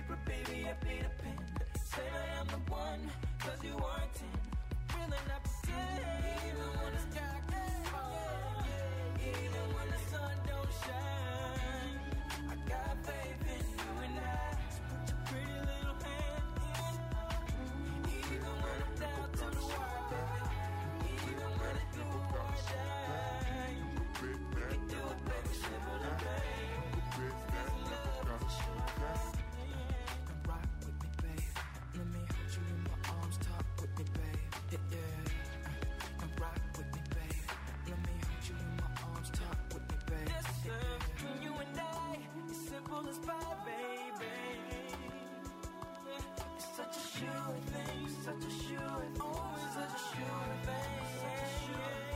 paper, baby, I paid a pen. Said I am the one, cause you are 10. Really not pretend. Even when the sky gets hard, even when the sun don't shine, I got faith in you and I. So put your pretty little hand in. Even when I'm down to the wire, baby. Even when it's do or die. We can do it, baby, simple and plain. This love is a sure thing. Come rock with me, babe. Let me hold you in my arms, talk with me, babe. Yeah. Come rock with me, babe. Let me hold you in my arms, talk with me, babe. Yes, sir. Between you and I, it's simple as pie, baby. It's such a sure thing, such a sure thing, always such a sure thing. Such a sure thing.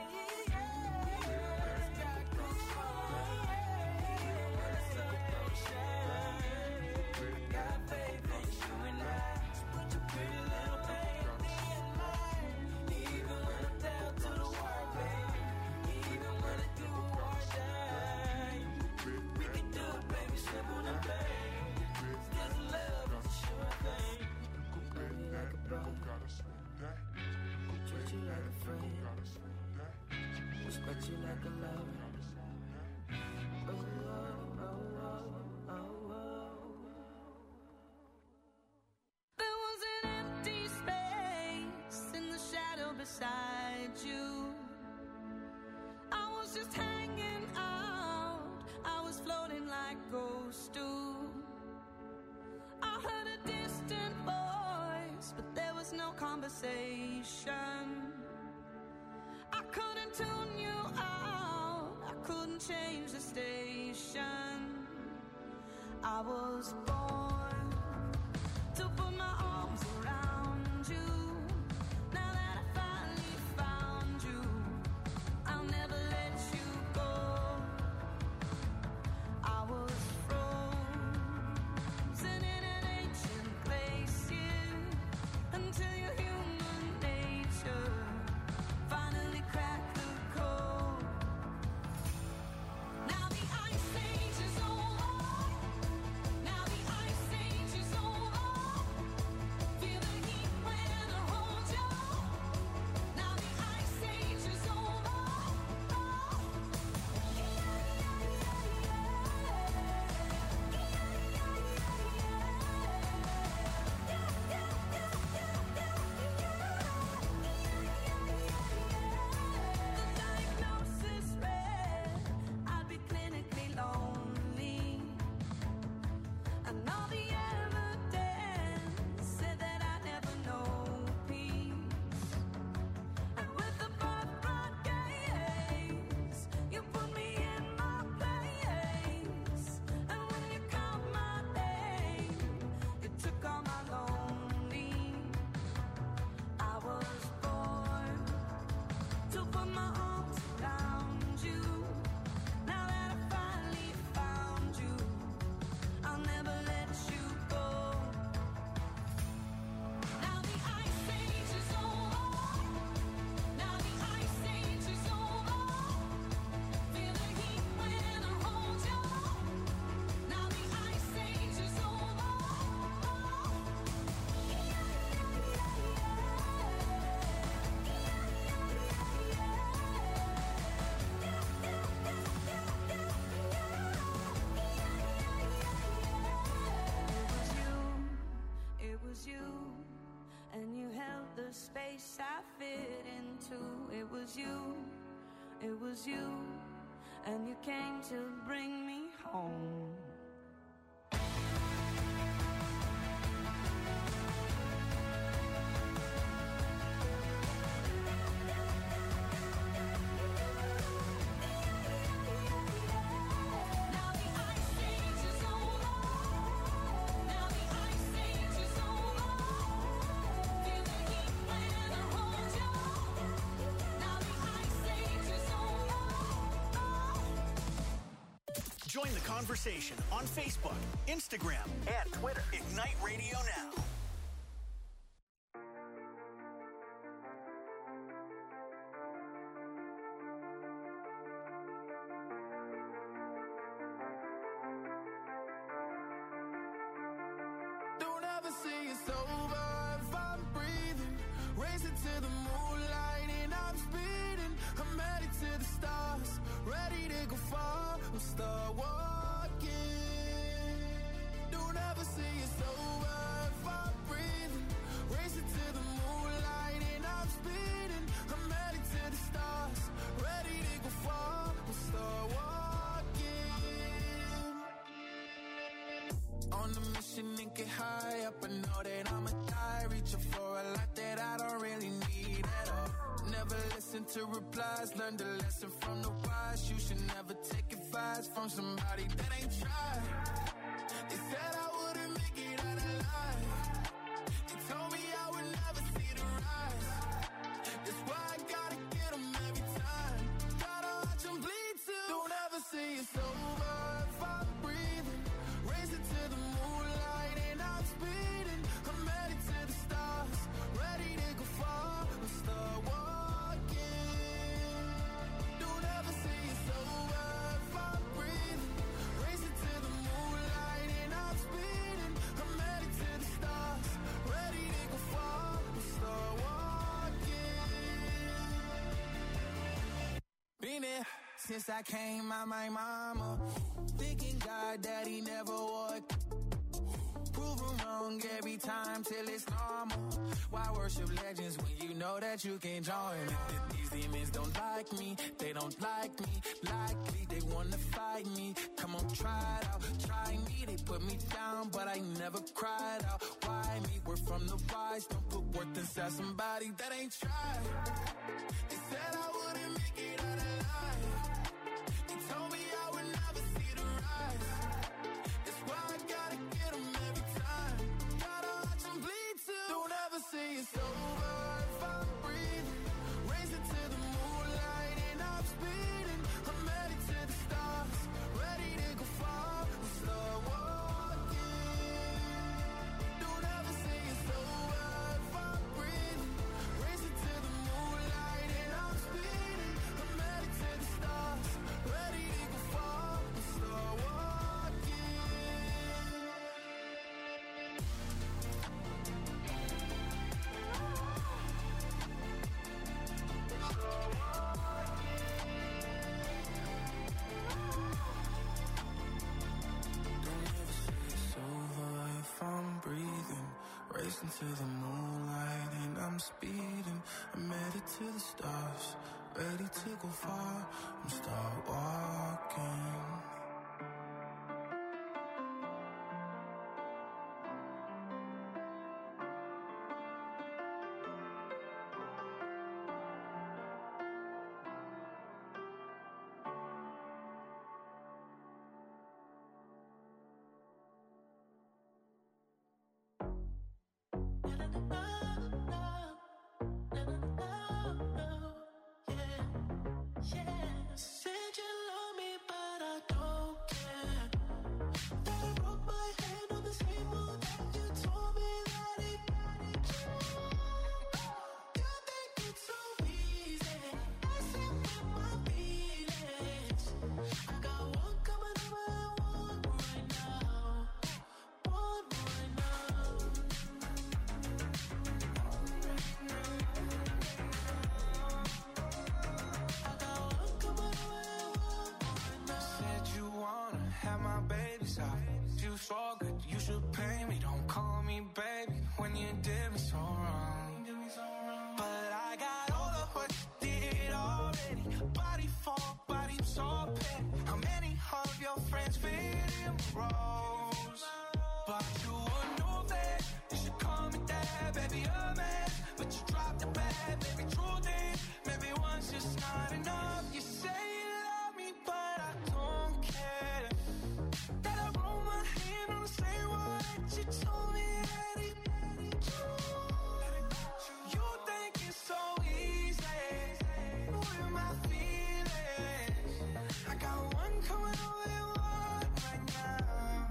Respect you like a lover. Oh, oh, oh, oh, oh, oh. There was an empty space in the shadow beside you. I was just hanging out. I was floating like ghosts do. I heard a distant voice, but there was no conversation. I couldn't tune you out, I couldn't change the station. I was born to put my arms around you. Now that I finally found you, I'll never let you go. I was frozen in an ancient place, yeah, until your human nature finally cracked the code. Now the ice age is over. Now the ice age is over. Feel the heat when I hold you. Now the ice age is over. The diagnosis read I'd be clinically lonely, and all the evidence said that I'd never know peace. And with the birthright gaze, you put me in my place. And when you called my name, you took all my lonely. I was born to put my arms around you. Now that I finally found you, I'll never let you go. Now the ice age is over. Now the ice age is over. Feel the heat when I hold you. Now the ice age is over. It was you, and you held the space I fit into. It was you, and you came to bring me home. Now the ice age is over. Now the ice age is over. Feel the heat when I hold you. Now the ice age is over. Join the conversation on Facebook, Instagram, and Twitter. Ignite Radio Now. racing to the moonlight and I'm speeding. I'm headed to the stars, ready to go far. I'm start walking. Don't ever say it's over if I'm breathing. Racing to the moonlight and I'm speeding. I'm headed to the stars, ready to go far. I'm start walking. On the mission and get high up, I know that I'ma die. Reaching for a lot that I don't really need at all. Never listen to replies, learn the lesson from the wise. You should never take advice from somebody that ain't tried. They said I wouldn't make it out alive. They told me I would never see the rise. That's why I gotta get them every time. Gotta watch them bleed too. Don't ever say it's over if I'm breathing. Racing to the moonlight and I'm speeding. I'm headed to the stars, ready to go far. I'm start walking. Don't ever say it's over if I'm breathing. Racing to the moonlight and I'm speeding. I'm headed to the stars, ready to go far. I'm start walking. Been there since I came out my mama. Thinking God that he never would. Proven wrong every time till it's normal. Why worship legends when you know that you can't join it? These demons don't like me, they don't like me. Likely they wanna fight me. Come on, try it out, try me. They put me down, but I never cried out. Why me? We're from the wise. Don't put worth inside somebody that ain't tried. They said I wouldn't make it out alive. They told me I would never see the rise. That's why I gotta get them every time. Gotta watch them bleed too. Don't ever say it's over if I'm breathing. Racing to the moonlight and I'm speeding. I'm headed to the stars, ready to go far. We start walking. Don't ever say it's over if I'm breathing. Racing to the moonlight and I'm speeding. I'm headed to the stars, ready to go far. We start walking. Don't ever say it's over if I'm breathing. Racing to the moonlight and I'm speeding. I'm headed to the stars, ready to go far. I'm start walking. Said you love me, but I don't care. That I broke my hand on the same moon that you told me that it. You think it's so easy, messing with my feelings. I got one coming over and one right now. One right now. I got one coming over and one right now. Said you wanna have my babies out. You so good, you should pay me. Don't call me baby when you did me so wrong. But I got all of what you did already. Body for body, so petty. How many of your friends fit in roles? But you would know that you should call me dad, baby, a man. But you dropped the bag, baby, true thing. Maybe one's just not enough. You say you love me, but I don't care. That I roll my hand on the same one that you told me that it. You think it's so easy with my feelings. I got one coming over and one right now.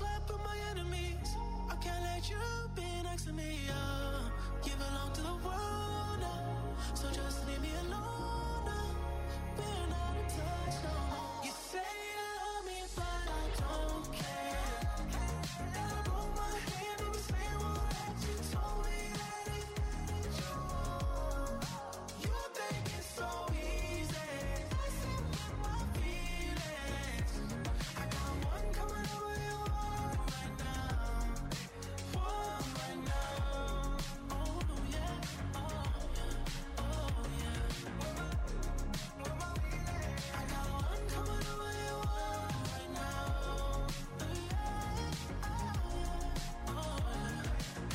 slept with my enemies. I can't let you be next to me. You belong to the world now, so just leave me alone now. We're not in touch no more. You say you love me, but I don't care. And I broke my hand in the same way that you told me that it ended you. You think it's so easy, messing with my feelings. I got one coming over your heart right now. One right now. Oh yeah, oh yeah, oh yeah. I got one coming over your heart right now. Oh yeah, oh yeah.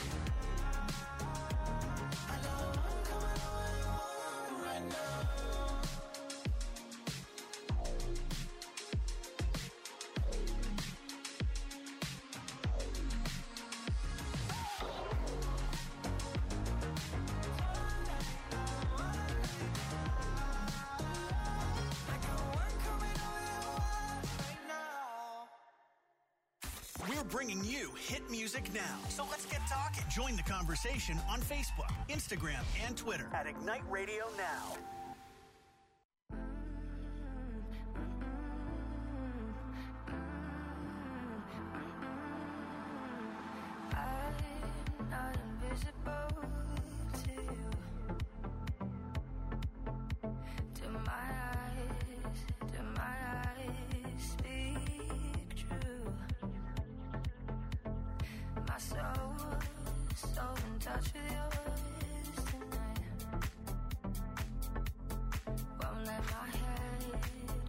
I got one coming over your heart right now. We're bringing you hit music now. So let's get talking. Join the conversation on Facebook, Instagram, and Twitter at Ignite Radio Now. I'm not invisible to you. Do my eyes speak true? My soul so in touch with yours tonight. Won't let my head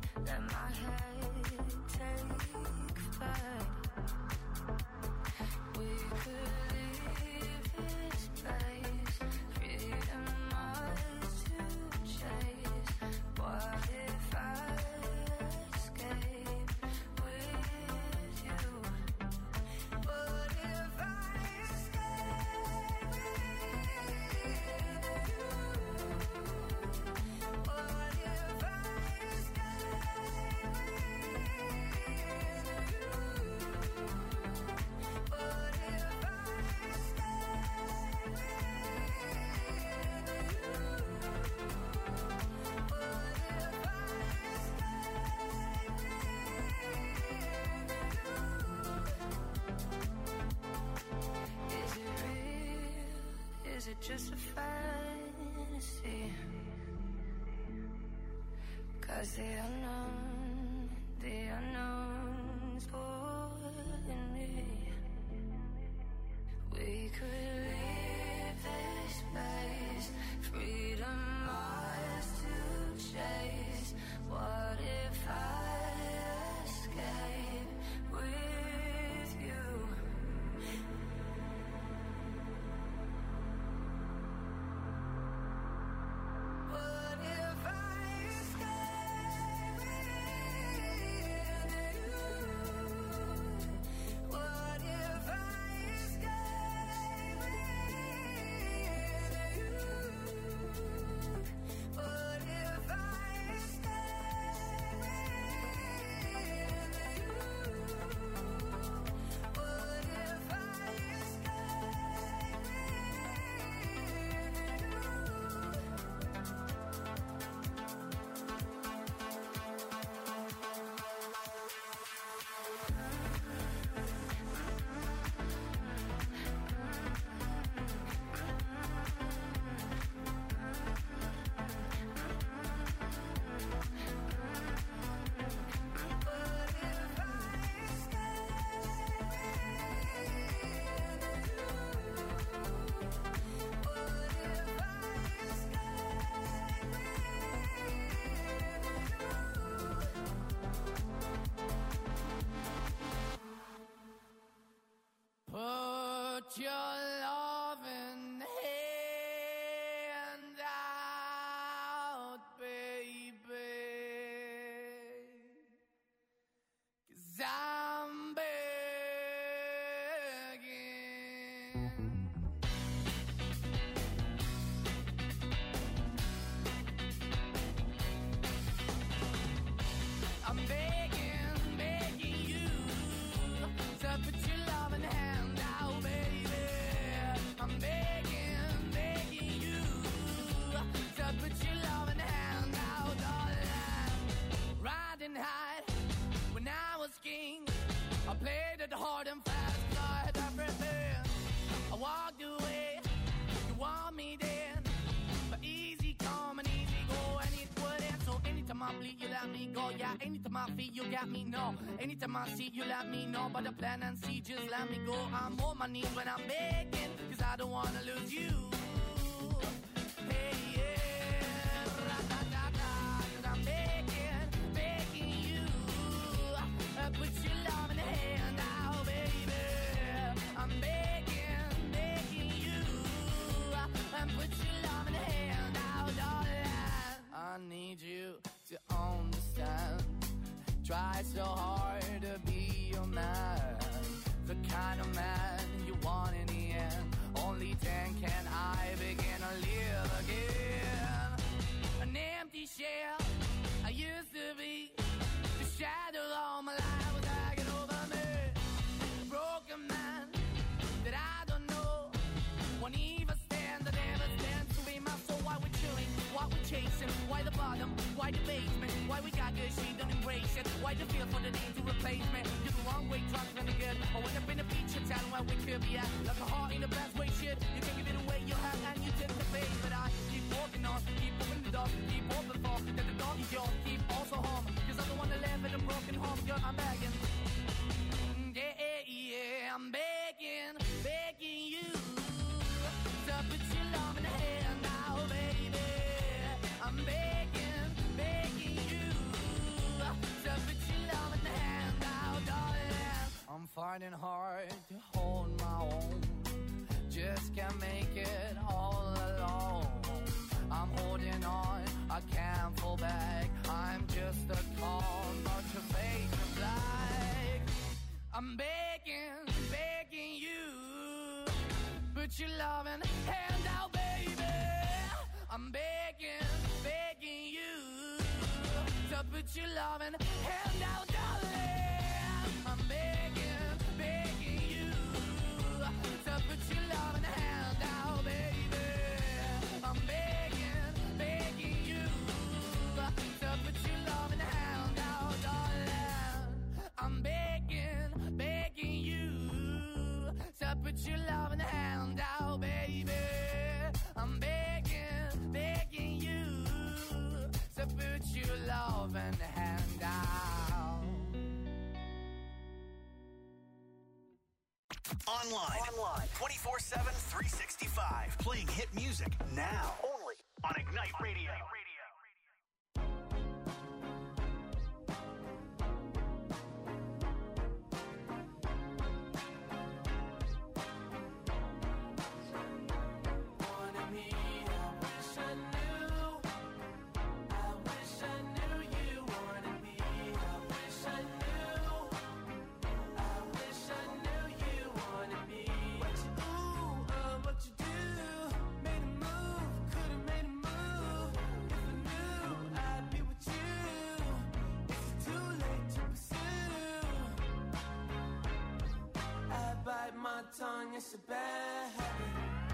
take flight. We could leave this place, freedom ours to chase. What if I escape with you? What if I escape with you? What if I escape Is it just a fantasy? 'Cause the unknown's pulling me. We could leave this place, freedom ours to chase. What if I escape with you? What if I escape with you? What if I escape with you? What if I escape with you? What if I escape Put your loving hand out, baby, 'cause I'm begging. I'm begging you to put you let me go. Yeah, anytime I feel you got me, no. Anytime I see you let me know. But the plan and see, just let me go. I'm on my knees when I'm begging, cause I don't wanna lose you. Hey, yeah, ra-da-da-da, cause I'm begging you. Put your love in the hand now, baby. I'm begging you. Put your love in the hand now, darling. I need you to understand. Try so hard to be your man, the kind of man you want in the end. Only then can I begin to live again. An empty shell I used to be, the shadow all my life was hanging over me. A broken man that I don't know won't even stand, I never stand to be my soul. Why we're chilling, why we're chasing, why the bottom, why the basement, why we got good, she don't embrace it, why the feel for the need to replace me. You're the wrong way, trying to good. I went up in a feature town where we could be at, like a heart in the best way, shit. You can give it away, you have, and you tend to pay. But I keep walking on, keep moving the dog, keep open for that the dog is yours, keep also home, cause I don't wanna live in a broken home, girl, I'm begging. Yeah, I'm begging you to put your love in the hand now, baby. I'm begging you to put your love in the hand now, darling. I'm finding hard to hold my own, just can't make it all alone. I'm holding on, I can't fall back. I'm just a call, but your face is black. I'm begging you, put your loving hand out, baby. I'm begging you to put your loving hand out, darling. I'm begging you to put your loving hand out, baby. I'm begging you to put your loving hand out, darling. I'm begging you to put your loving hand out, baby. I'm begging you to put your loving hand out. Online. 24/7, 365. Playing hit music now. Only on Ignite Radio. Tongue, it's a bad habit.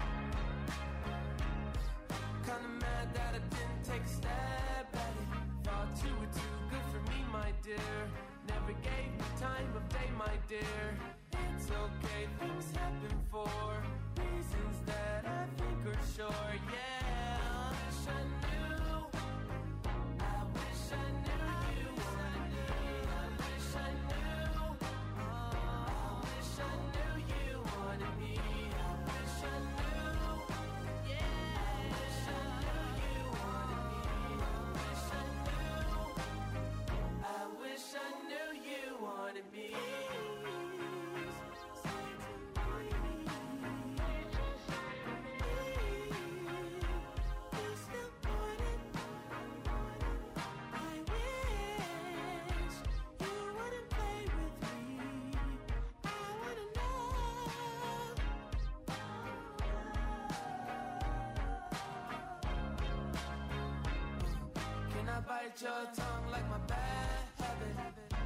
Kinda mad that I didn't take a stab at it. Thought you were too good for me, my dear. Never gave me time of day, my dear. It's okay, things happen for reasons that I think are sure. Yeah, I wish I knew. I wish I knew you wanted me. I wish I knew. I wish I knew you wanted me. I wish I knew. Yeah, I wish I knew you wanted me. I wish I knew. I wish I knew you wanted me. Bite your tongue like my bad habit.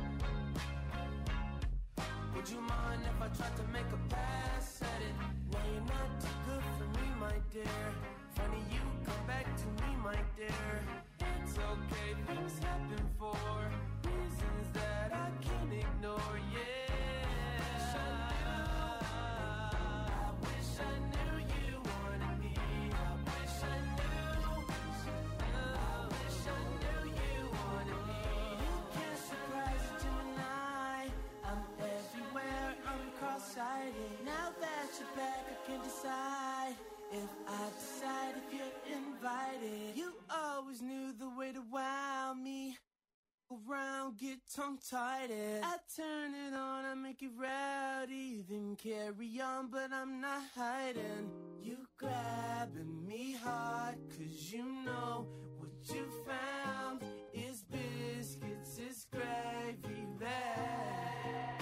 Would you mind if I tried to make a pass at it? Well, you're not too good for me, my dear. Funny you come back to me, my dear. It's okay, things happen for reasons that I can't ignore. Yeah. I wish I knew you wanted me. I wish I knew. I wish I knew you wanted me. Now that you're back, I can decide if I decide if you're invited. You always knew the way to wow me. Around, get tongue-tied. I turn it on, I make it rowdy. Then carry on, but I'm not hiding. You grabbing me hard, 'cause you know what you found is biscuits, is gravy there.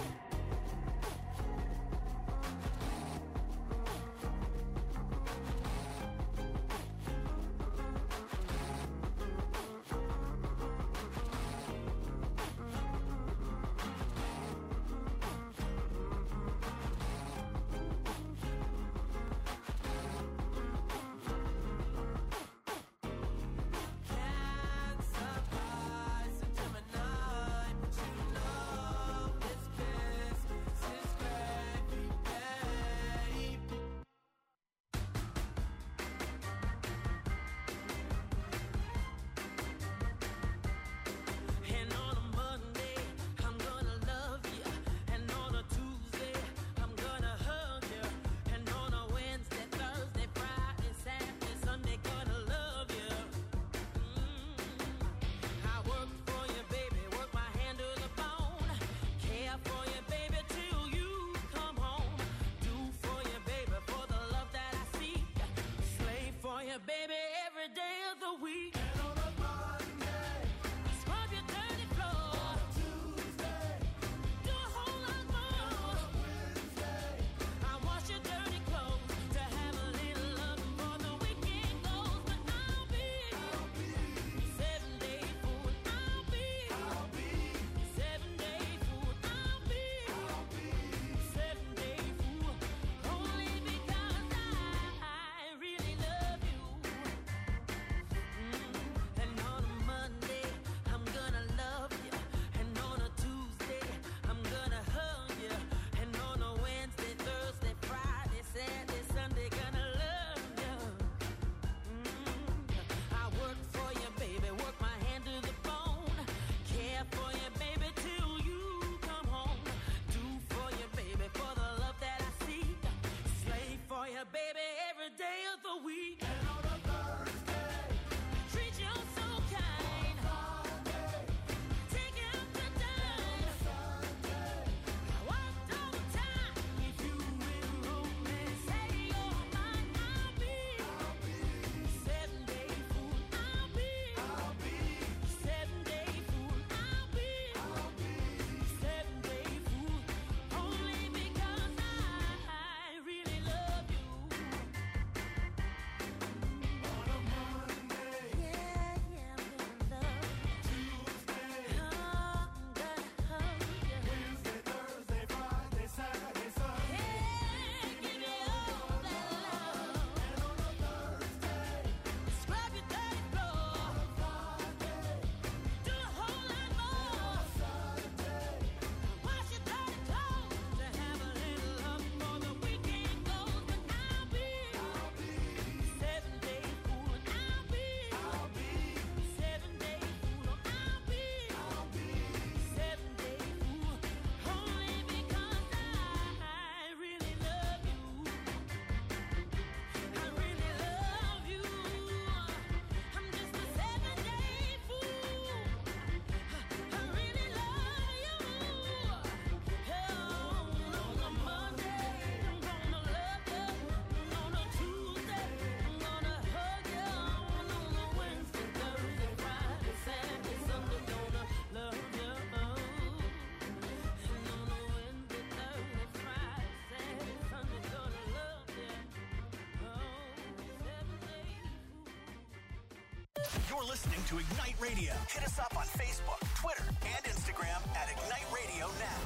You're listening to Ignite Radio. Hit us up on Facebook, Twitter, and Instagram at Ignite Radio Now.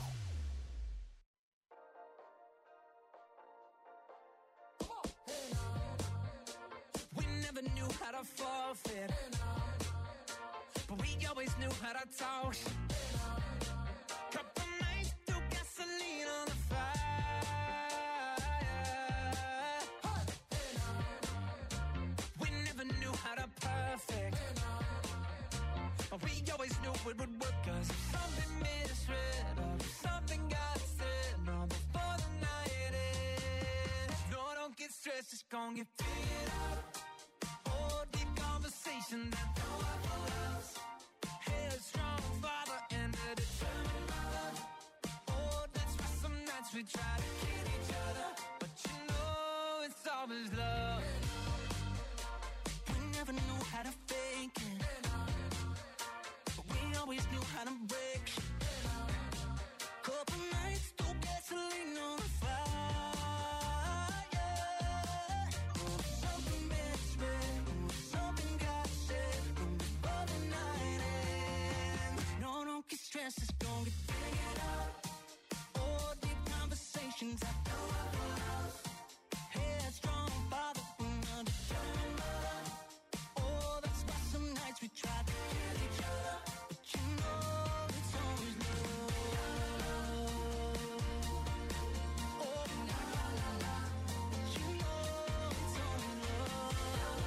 We never knew how to forfeit, but we always knew how to talk. Couple nights threw gasoline on the fire. We never knew how to perfect, but we always knew it would work. 'Cause if something made us red, or if something got said, no, before the night stress, it's gonna get figured out. Oh, deep conversation that don't have a loss. Headstrong father and a determined mother. Oh, that's why some nights we try to kill each other, but you know it's always love. We never knew how to fake it, but we always knew how to break it. Couple nights, threw gasoline on the fire. Something been said, something got said before the night ends. No, don't get stressed, it's gonna get figured out. Oh, deep conversations I know I lost. Headstrong father and a determined mother. Oh, that's why some nights we try to kill each other, but you know it's always love. Oh, la la la la, but you know it's always love.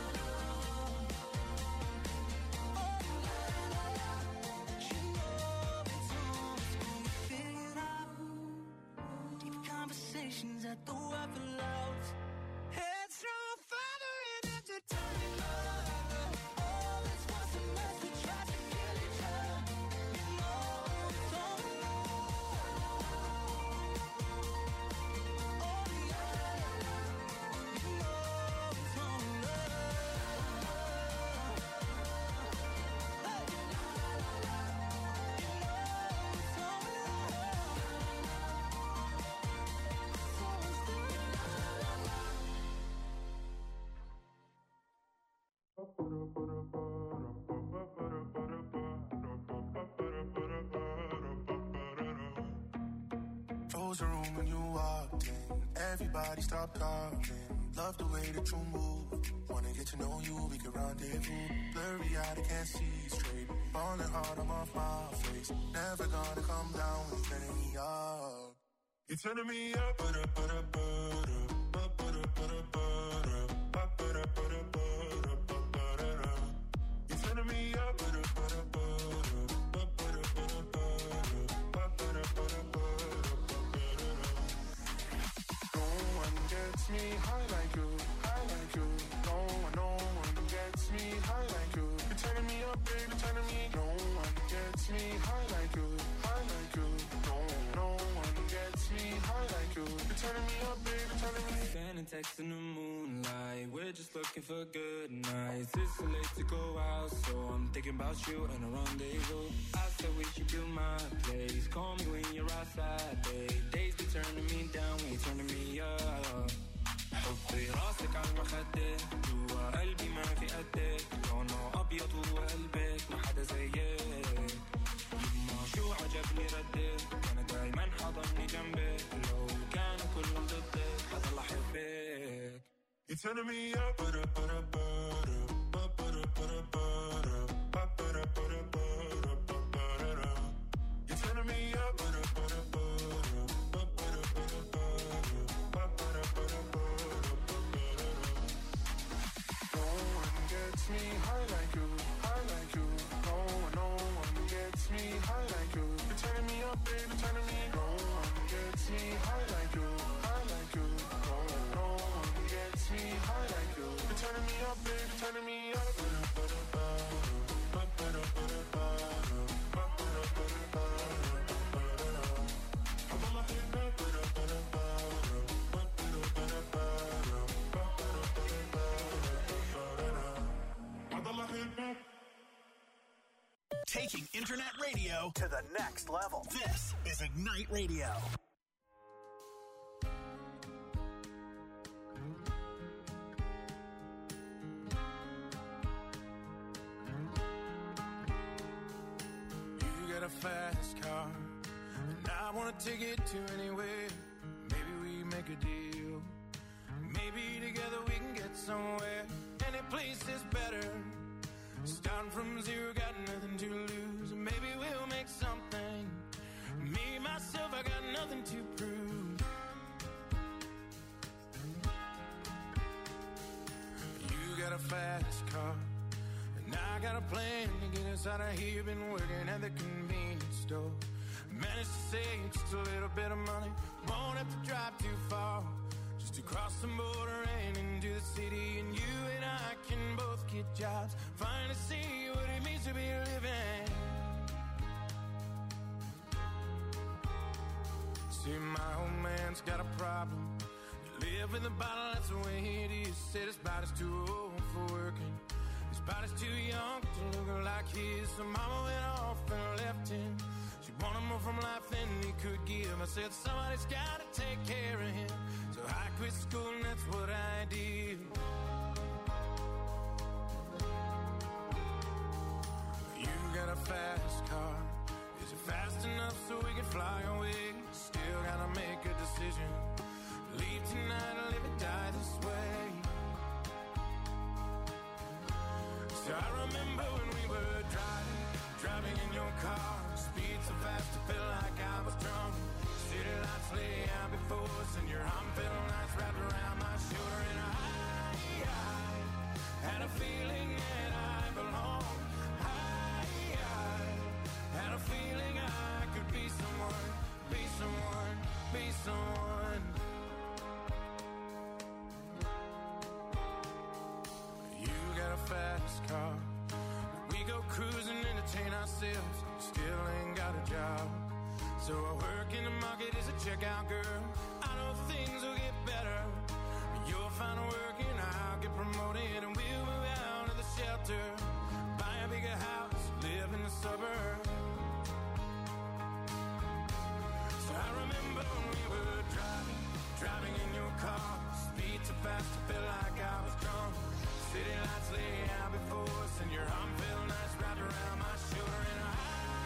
Oh, la la la, but you know it's always gonna get figured out. Deep conversations at the weapon loud. Headstrong father and a determined mother. Oh, that's why some nights we try to kill each other. You know it's always love. Oh, yeah, you know it's always love. Hey, la la la la, you know it's always Close the room when you walked in. Everybody stop talking. Love the way that you move. Wanna get to know you, we can rendezvous. Blurry eyed, I can't see straight. Falling hard, I'm off my face. Never gonna come down when you're turning me up. You're turning me up. You're turning me up. No one gets me high like you, high like you. No one gets me high like you. You're turning me up, baby, turning me. No one gets me high like you, high like you. No one gets me high like you. You're turning me up, baby, turning me. Sending texts in the moonlight. We're just looking for good nights. It's too late to go out, so I'm thinking about you and a rendezvous. I said we should do my place. Call me when you're outside, babe. Days be turning me down when you're turning me up. حطي راسك على المخدة جوا قلبي ما في قدك. لونه أبيض وقلبك ما حدا زيك. يما شو عجبني ردك. كان دايما حضني جنبك. لو كانوا كلهم ضدك حضل أحبك. You're turning me up. You're turning me up. No one gets me high like you, high like you. No one gets me high like you. You're turning me up, baby, turning me. No one gets me high like you, high like you. No one gets me high like you. You're turning me up, baby, turning me up. Taking internet radio to the next level. This is Ignite Radio. You got a fast car, and I wanna take it to anywhere. Maybe we make a deal. Maybe together we can get somewhere. Any place is better. Starting from zero, got nothing to lose. Maybe we'll make something. Me, myself, I got nothing to prove. You got a fast car, and I got a plan to get us out of here. Been working at the convenience store. Managed to save just a little bit of money. Won't have to drive too far. Just to cross the border and into the city, and you and I can both get jobs, finally see what it means to be living. See, my old man's got a problem. You live in the bottle, that's the way it is. Said his body's too old for working, his body's too young to look like his. So mama went off and left him. She wanted more from life than he could give. I said somebody's gotta take care of him, so I quit school and that's what I did. You got a fast car, is it fast enough so we can fly away? Still gotta make a decision, leave tonight or live and die this way. So I remember when we were driving in your car, speed so fast I felt like I was drunk. City lights lay out before us and your arm felt nice wrapped around my shoulder. And I had a feeling that I belonged. I had a feeling I could be someone, be someone, be someone. You got a fast car, we go cruising, entertain ourselves, still ain't got a job. So I work in the market as a checkout girl. I know things will get better, you'll find work and I'll get promoted, and we'll move out of the shelter, buy a bigger house, live in the suburbs. So I remember when we were driving in your car, speed so fast I felt like I was drunk. City lights lay out before us and your arm felt nice wrapped around my shoulder. And I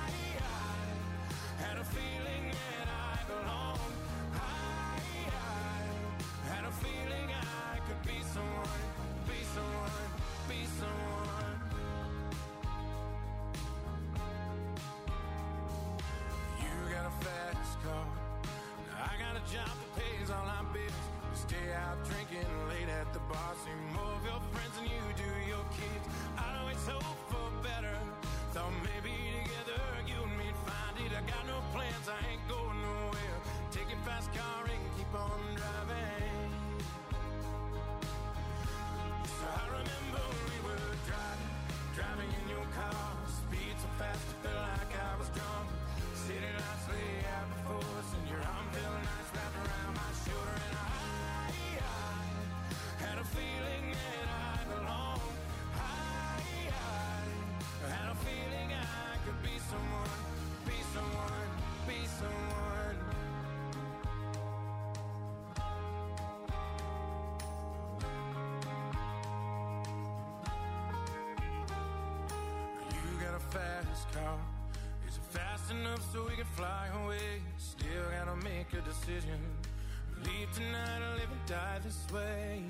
had a feeling that I belonged. I had a feeling I could be someone, be someone, be someone. You got a fast car, now I got a job that pays all our bills. We stay out drinking late at the bar, see more of your friends than you do your kids. I always hope for better, thought maybe together you and me'd find it. I got no plans, I ain't going nowhere. Take your fast car and keep on driving. So I remember when we were driving in your car, speed so fast I felt like I was drunk. City lights lay out before us and your arm felt nice wrapped around my shoulder. And I had a feeling that I belonged. I had a feeling I could be someone, be someone, be someone. You got a fast car, is it fast enough so we can fly away? Still gotta make a decision, leave tonight or live and die this way.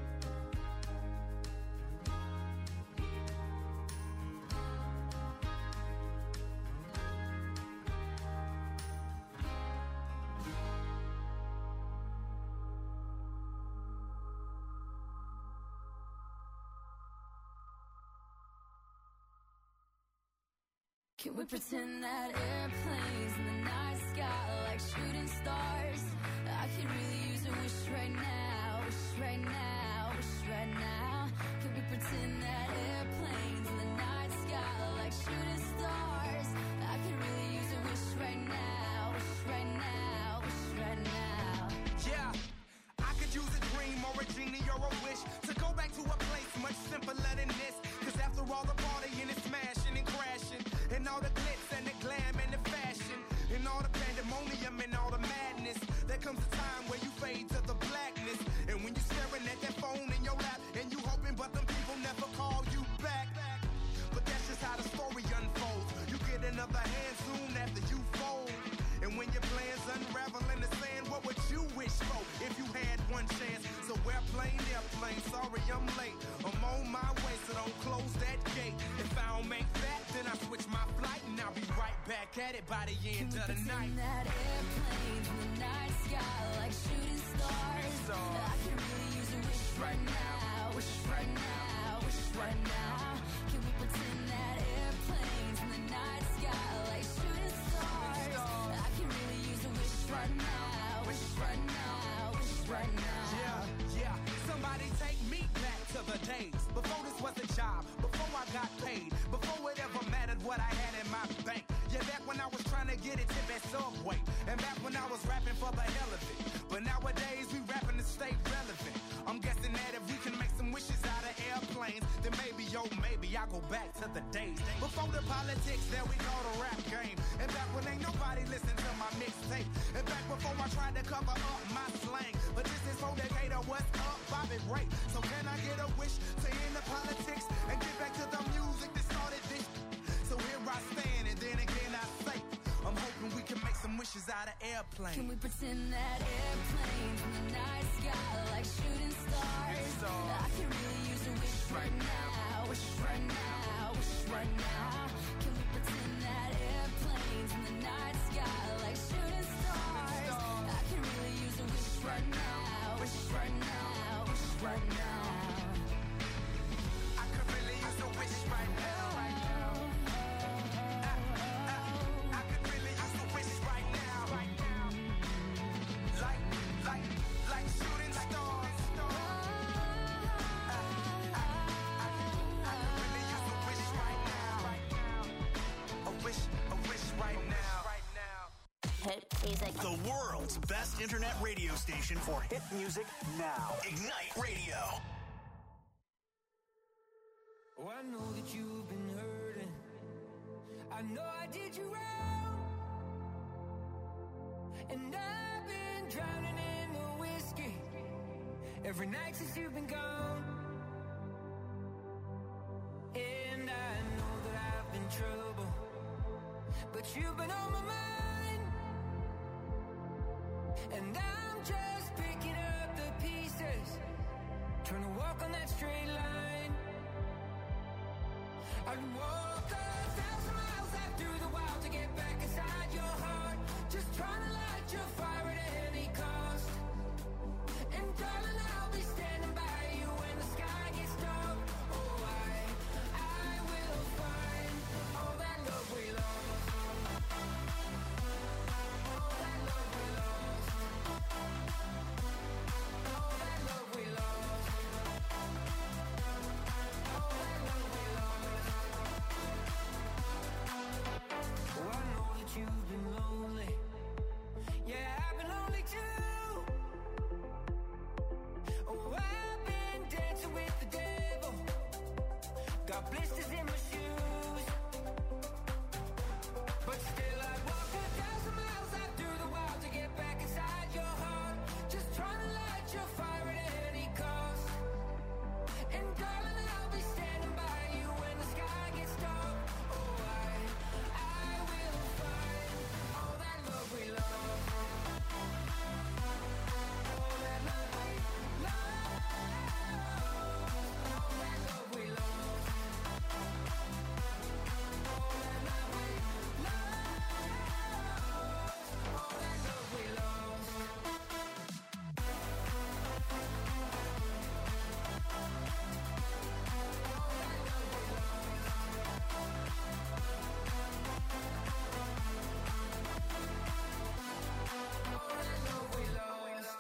Can we pretend that airplanes in the night sky like shooting stars? I could really use a wish right now, wish right now, wish right now. Can we pretend that airplanes in the night sky like shooting stars? I could really use a wish right now, wish right now, wish right now. Yeah, I could use a dream or a genie or a wish to go back to a place much simpler than this. Cause after all the partying and smashing and crashing, and all the glitz and the glam and the fashion, and all the pandemonium and all the madness, there comes a time where you fade to the blackness. And when you're staring at that phone in your lap, and you hoping but them people never call you back. But that's just how the story unfolds. You get another hand soon after you fold. And when your plans unravel in the sand, what would you wish for if you had one chance? So airplane, sorry I'm late. I'm on my way, so don't close that gate. If I don't make that, then I switch my flight, and I'll be right back at it by the end of the night. That airplanes in the night sky like shooting stars. I could really use a wish right now, wish right now, wish right now. Can we pretend that airplanes in the night sky like shooting stars? I could really use a wish right now, wish right now, wish right now. Yeah. get a tip at Subway. And back when I was rapping for the hell of it. But nowadays we rapping to stay relevant. I'm guessing that if we can make some wishes out of airplanes, then maybe, yo, maybe I'll go back to the days before the politics that we call the rap game. And back when ain't nobody listened to my mixtape. And back before I tried to cover up my slang. But this is for Decatur, what's up, Bobby Ray. So can I get a wish to end the politics and get back to the music that started this? So here I stand, and then again I say, I'm hoping we can make some wishes out of airplanes. Can we pretend that airplanes in the night sky like shooting stars? I can really use a wish right now, wish right now, wish right now. Can we pretend that airplanes in the night sky like shooting stars? I can really use a wish right now, wish right now, wish right now. I could really use a wish right now. I could really use a wish right now. Like shooting stars. I could really use a wish right now. A wish right now. Hit music. The world's best internet radio station for hit music now. Ignite Radio. Oh, I know that you've been hurting. I know I did you wrong. And I've been drowning in the whiskey every night since you've been gone. And I know that I've been trouble, but you've been on my mind. And I'm just picking up the pieces, trying to walk on that straight line. I'd walk 1,000 miles out through the wild to get back inside your heart, just trying to light your fire at any cost. And darling, I'll be standing by you when the sky gets dark. Oh, I will find all that love we lost. All that love we lost. All that love we lost. All that love we lost. Oh, I know that you've been lonely. Yeah, I've been lonely too. Oh, I've been dancing with the devil. Got blisters in my shoes. But still I'd walk 1,000 miles out through the wild to get back inside your heart, just trying to light your fire at any cost. And darling, I'll be standing by you when the sky gets dark. Oh, I will find all that love we lost. All that love we lost. All that love we lost. All that love we lost. All that love we lost. All that love we lost.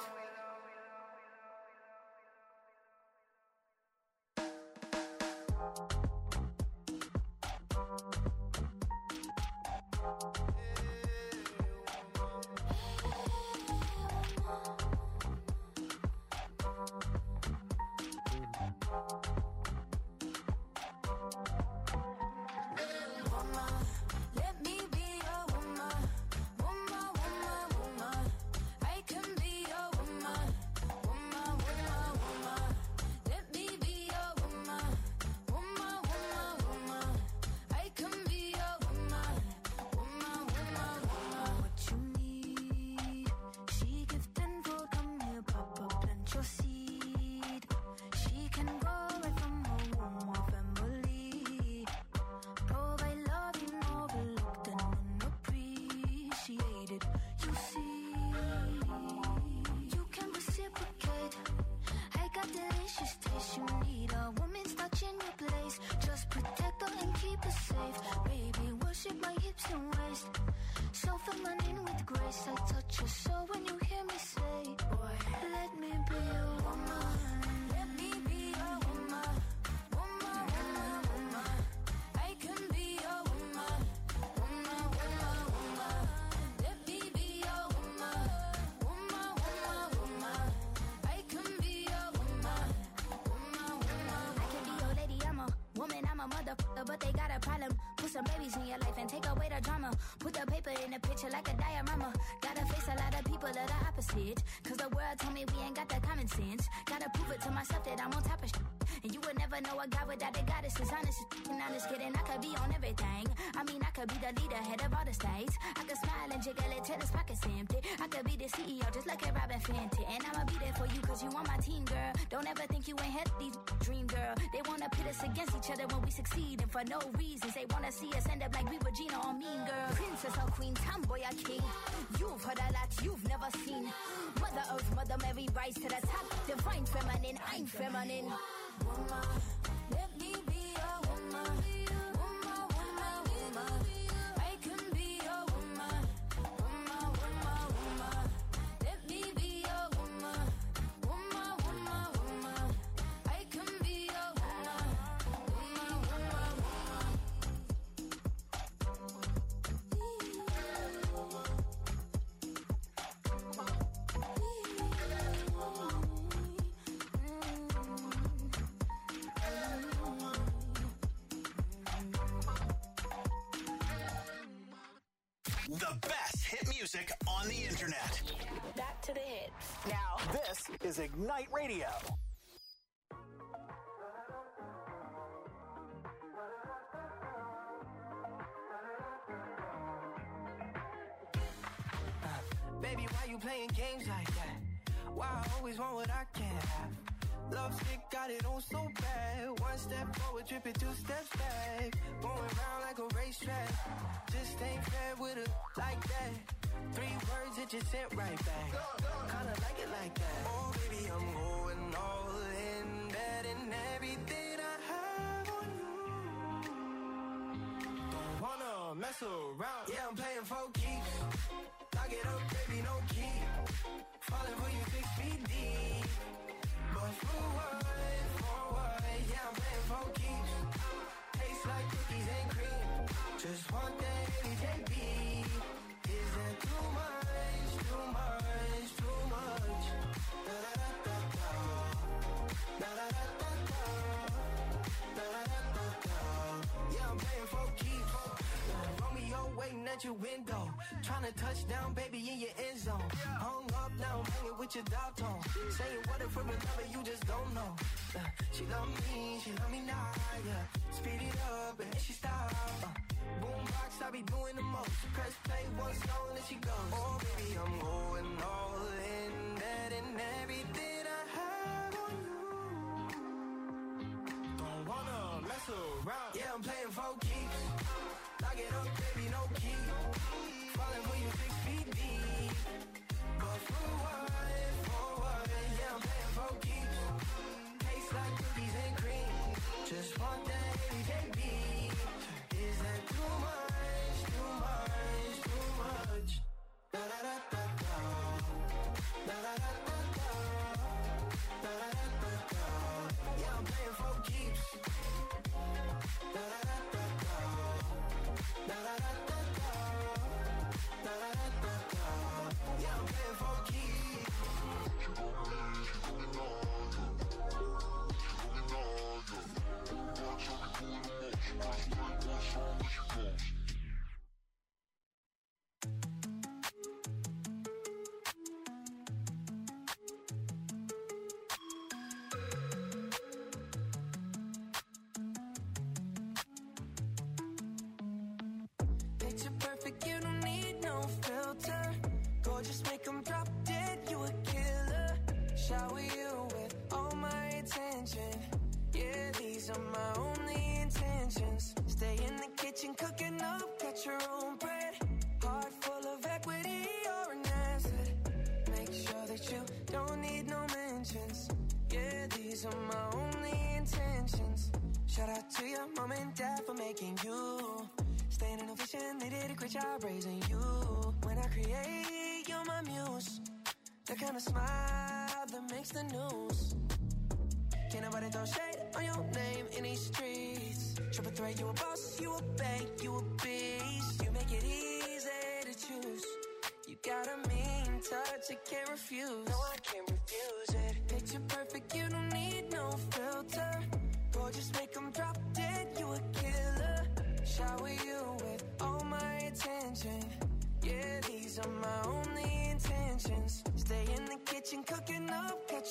Woman, let me be your woman. Woman, woman, woman. I can be your woman. Woman, woman, woman. Let me be your woman. Woman, woman, woman. I can be your woman. Woman, woman, woman. What you need, she give tenfold. Come here, Papa, plant your seed. She can go right from her womb or family. Provide love you overlooked and unappreciated. You see, you can reciprocate. I got delicious taste. You need a woman's touch in your place. Just protect her and keep her safe. Baby, worship my hips and waist. So feminine with grace. I touch your soul when you hear me say, boy, let me be your woman. Let me be your woman. Woman, woman, woman. I can be your woman. Woman, woman, woman. motherfucker, but they got a problem. Put some babies in your life and take away the drama. Put the paper in the picture like a diorama. Gotta face a lot of people that are opposite. Cause the world told me we ain't got that common sense. Gotta prove it to myself that I'm on top of shit. And you would never know a guy without a goddess is honest. And I'm just kidding, I could be on everything. I mean, I could be the leader, head of all the states. I could smile and jiggle it till his pockets empty. I could be the CEO, just like a Robin Fenty. And I'ma be there for you cause you on my team, girl. Don't ever think you ain't had these dream, girl. They wanna pit us against each other when we succeed. And for no reasons, they wanna see us end up like we Regina or Mean Girl. Princess or queen, tomboy or king. You've heard a lot you've never seen. Mother Earth, Mother Mary, rise to the top. Divine feminine, I'm feminine. Woman, let me be a woman. Woman, woman, woman. I can be a woman. Woman, woman, woman. Let me be a woman. Woman, woman, woman. I can be a woman. Woman, woman, woman. The best hit music on the internet. Back to the hits. Now, this is Ignite Radio. Baby, why you playing games like that? Why I always want what I can't have? Love stick got it on so bad. One step forward, tripping 2 steps back. Going round like a racetrack. Just ain't fair with her like that. 3 words that you sent right back. Kinda like it like that. Oh, baby, I'm going all in. Betting everything I have on you. Don't wanna mess around. Yeah, I'm playing for keeps. Lock it up, baby, no key. Falling for you 6 feet deep. But for what? Yeah, I'm playing for keeps. Tastes like cookies and cream. Just want that AJB. Is that too much? Too much? Too much? Da da da da da. Da da da da da. Da da da da da. Yeah, I'm playing for keeps. Romeo waiting at your window. Trying to touch down, baby, in your end zone. Hung up now, I'm hanging with your dog tone. Saying what if from another, you just don't know. She love me now, yeah. Speed it up and then she stop. Boombox, I be doing the most. Press play one song and she goes. Oh, baby, I'm going all in. Betting everything I have on you. Don't wanna mess around. Yeah, I'm playing for keeps. Lock it up, baby, no key. Falling for you 6 feet deep. But for what? Yeah, I'm playing for keeps. Tastes like cookies and cream. Just want that AJB. Is that too much? Too much? Too much? Da da da da da. Da da da da da. Da da da da da. Yeah, I'm playing for keeps. Da da da da da. Da da da da da. Da da da da da. Yeah, I'm playing for keeps. Picture perfect, you don't need no filter. Gorgeous, make 'em drop dead, you a killer. Shower you with all my attention. Yeah, these are my only intentions. Stay in the kitchen, cooking up, cut your own bread. Heart full of equity, you're an asset. Make sure that you don't need no mentions. Yeah, these are my only intentions. Shout out to your mom and dad for making you. Staying in a vision, they did a great job raising you. When I create, you're my muse. The kind of smile that makes the news. Can't nobody throw shade on your name in these streets. Triple threat, you a boss, you a bank, you a beast. You make it easy to choose. You got a mean touch, I can't refuse. No, I can't refuse it. Picture perfect, you don't need no filter. Gorgeous, make 'em drop dead, you a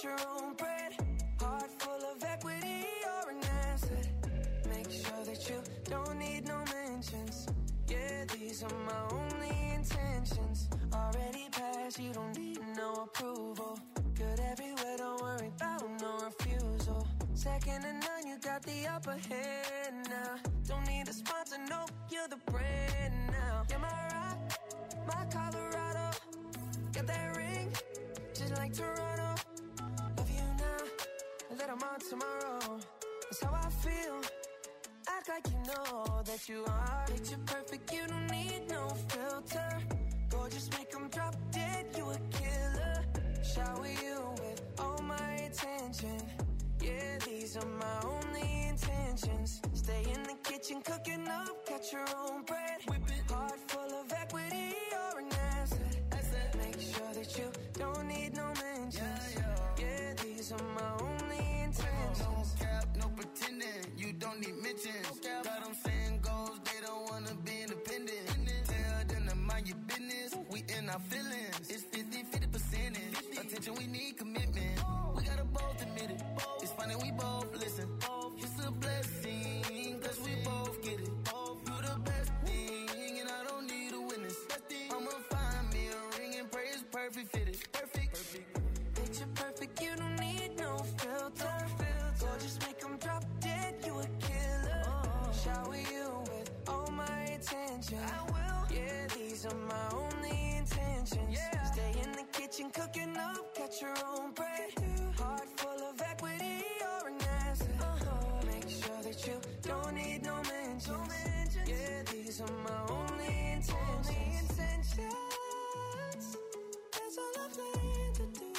get your own bread. Heart full of equity, you're an asset. Make sure that you don't need no mentions. Yeah, these are my only intentions. Already passed, you don't need no approval. Good everywhere, don't worry about no refusal. Second to none, you got the upper hand now. Don't need a sponsor, no, you're the brand now. You're my rock, my Colorado. Got that ring, just like Toronto. Love you now, and that I'm on tomorrow. That's how I feel. Act like you know that you are. Picture perfect, you don't need no filter. Gorgeous, make them drop dead, you a killer. Shower you with all my attention. Yeah, these are my only intentions. Stay in the kitchen, cooking up, got your own bread. Whip it. Heart full of equity, you're an asset. Make sure that you don't need no mentions. Yeah, these are my only intentions. No cap, no pretending, you don't need mentions. Got them saying goals, they don't wanna be independent. Tell them to mind your business, we in our feelings. It's 50% attention, we need commitment. We gotta both admit it. It's funny we both listen. It's a blessing, cause we both get it. You the best thing, and I don't need a witness. I'ma find me a ring and pray it's perfect fitted. Perfect. Picture perfect, you don't need no filter. Gorgeous, make them drop dead, you a killer. Shower you with all my attention. I will. Yeah, these are my only intentions. Stay in the kitchen, cooking up, got your own bread. Heart full of equity, you're an asset. Make sure that you don't need no mentions. Yeah, these are my only intentions. That's all I plan to do.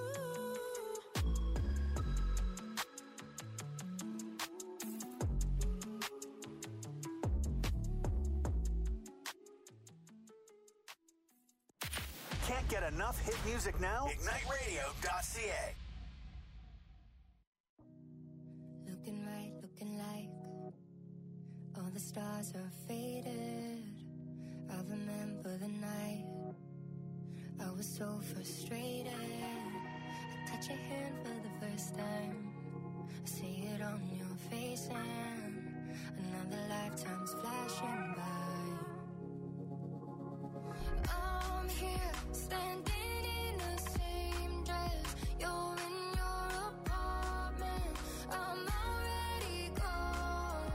Can't get enough hit music now? IgniteRadio.ca. Looking right, looking like all the stars are faded. I remember the night I was so frustrated. I touch your hand for the first time. I see it on your face and another lifetime's flashing by. I'm here, standing in the same dress. You're in your apartment. I'm already gone.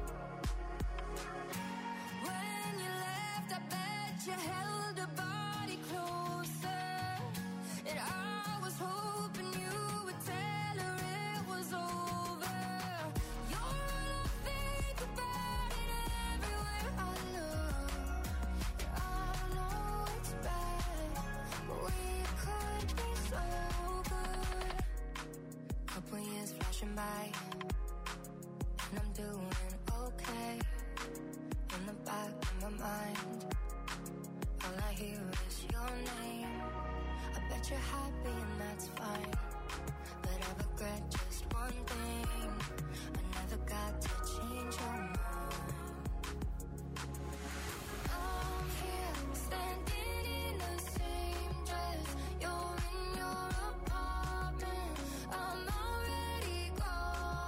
When you left, I bet you held a body closer. And I was hoping you would tell her it was over. You're all I think about it everywhere I look. I know it's bad, but we could be so good. Couple years flashing by, and I'm doing okay. In the back of my mind, all I hear is your name. I bet you're happy and that's fine, but I regret just one thing. I never got to change your mind. I'm here, standing in the same dress. You're in your apartment. I'm already gone.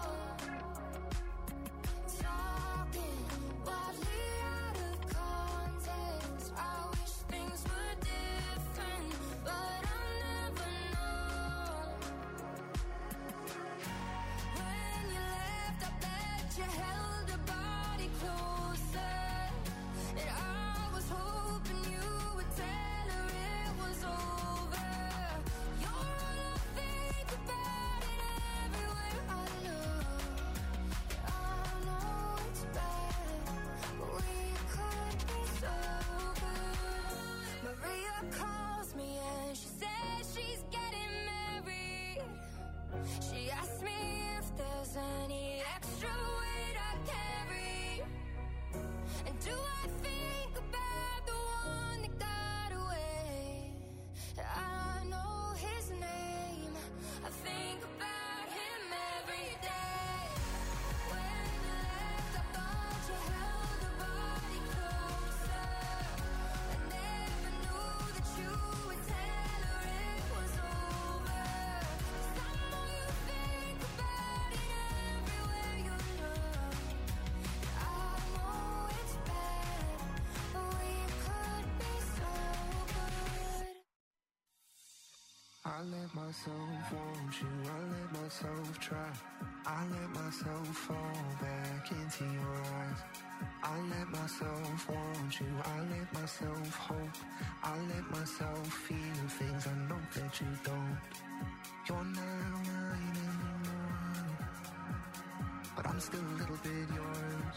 I let myself want you, I let myself try. I let myself fall back into your eyes. I let myself want you, I let myself hope. I let myself feel things I know that you don't. You're not mine anymore, but I'm still a little bit yours.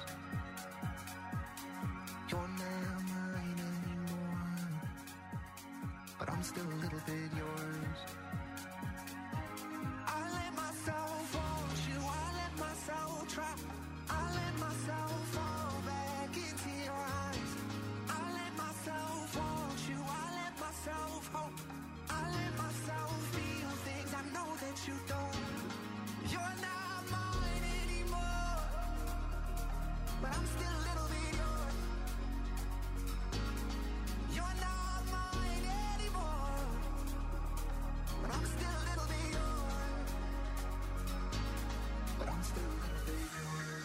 You're not mine anymore, but I'm still a little bit yours. I let myself want you, I let myself try. I let myself fall back into your eyes. I let myself want you, I let myself hope. I let myself feel things I know that you don't. You're not mine anymore, but I'm still a little bit yours. You're not mine anymore, but I'm still a little bit yours. But I'm still a little bit yours.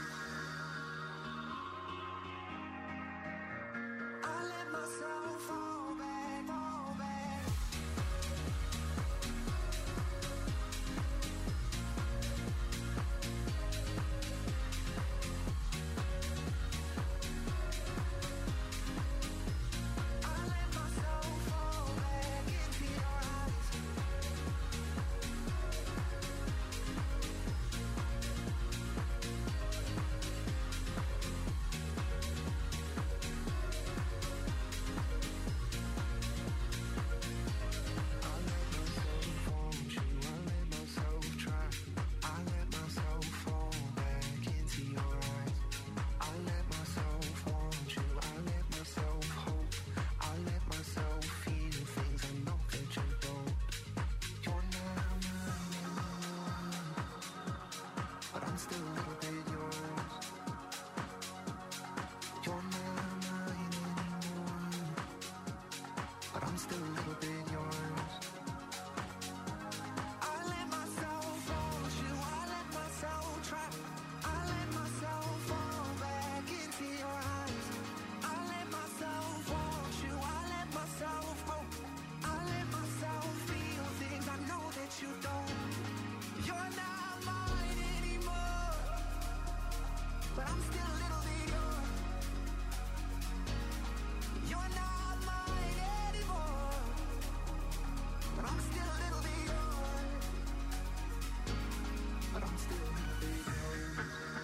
I let myself fall back, fall back. I let myself fall back into your eyes. I let myself want you, I let myself try. I let myself fall back into your eyes. I let myself want you, I let myself hope. I let myself feel things I know that you don't. You're not mine anymore, but I'm still a little bit yours. You're not mine anymore, but I'm still a little bit yours. I let myself want you, I let myself try. I let myself fall back into your eyes. I let myself want you, I let myself hope. I let myself feel things I know that you don't. You're not mine anymore, but I'm still a little bit yours. You're not mine anymore, but I'm still a little bit yours. But I'm still a little bit yours.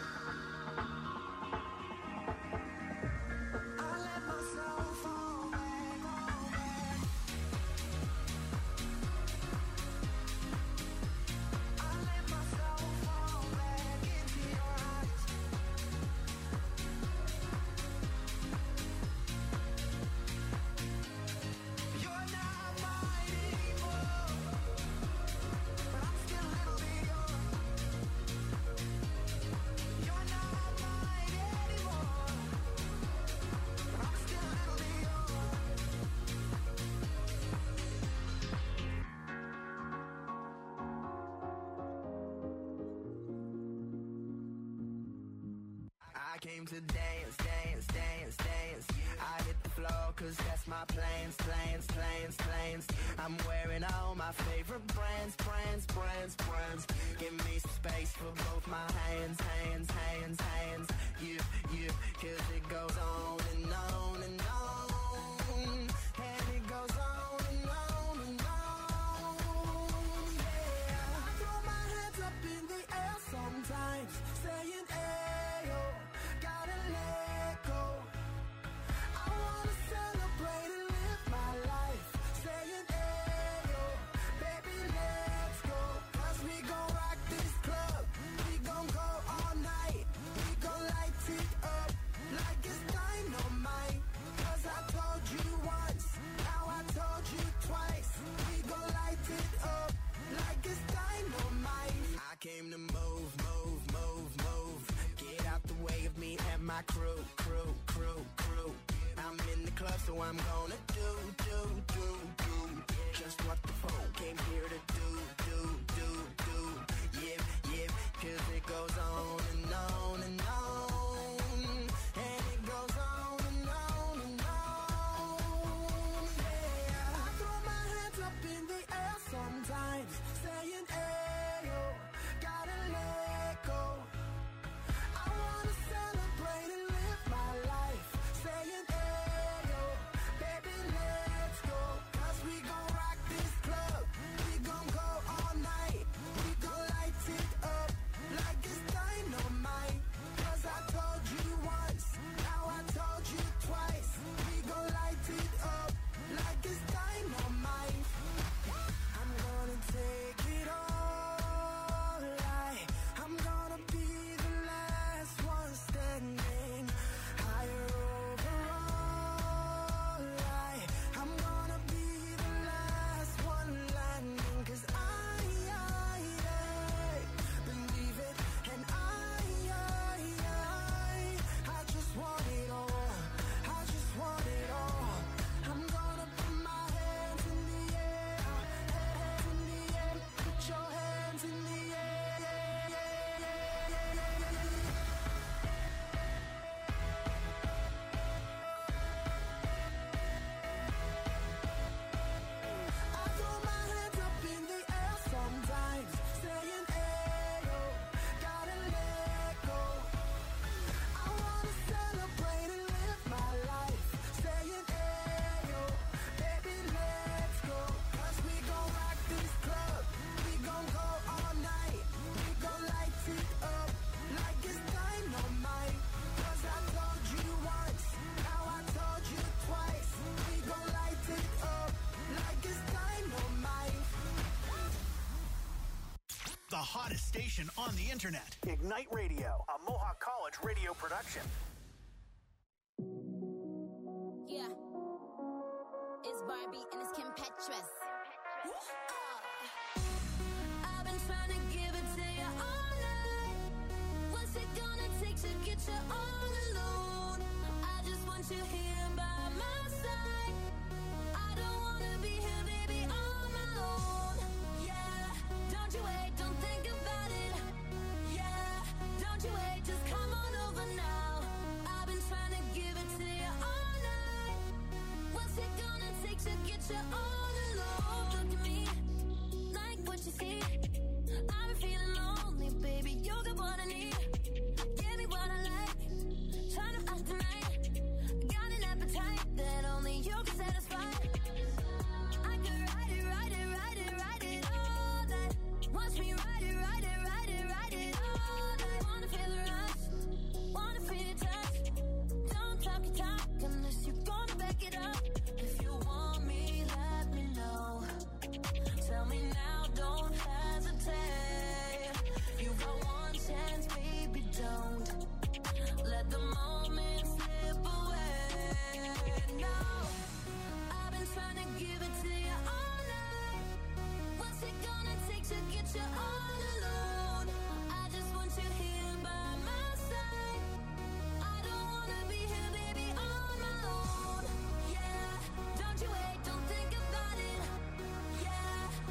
I let myself fall back, fall back. I let myself fall back into your eyes. You're not mine anymore, but I'm still a little bit yours. You're not mine anymore, but I'm still a little bit yours. I came to dance, dance, dance, dance. I hit the floor cause that's my plans, plans, plans, plans. I'm wearing all my favorite brands, brands, brands, brands. Give me some space for both my hands, hands, hands, hands. You, cause it goes on and on and on. And it goes on and on and on. Yeah. I throw my hands up in the air sometimes, saying, ayo, gotta let go. I wanna celebrate and live my life, saying, ayo, baby, let's go. Cause we gon' rock this club, we gon' go all night. We gon' light it up like it's dynamite. Cause I told you once, now I told you twice. We gon' light it up like it's dynamite. I came to move, move, move, move. Get out the way of me and my crew, crew, crew, crew. I'm in the club, so I'm gonna do just what the folk came here to do. Yeah, cause it goes on and on and on. And it goes on and on and on. Yeah, I throw my hands up in the air sometimes. the hottest station on the internet. Ignite Radio, a Mohawk College radio production. Yeah. It's Barbie and it's Kim Petras. I've been trying to give it to you all night. What's it gonna take to get you all alone? I just want you here by my side. I don't wanna be here, baby, on my own. Yeah, don't you wait, don't think about it. Yeah, don't you wait, just come on over now. I've been trying to give it to you all night. What's it gonna take to get you all alone? Look at me, like what you see. I've been feeling lonely, baby, you got what I need. Give me what I like, trying to find tonight. Got an appetite that only you can satisfy. I could ride it, ride it, ride it, ride it all night. Watch me ride it, ride it, ride it, ride it all night. Wanna feel the rush, wanna feel your touch. Don't talk your talk unless you're gonna back it up. If you want me, let me know. Tell me now, don't hesitate. You got one chance, baby, don't let the moment slip away. No, I've been trying to give it to you all night. What's it gonna take to get you all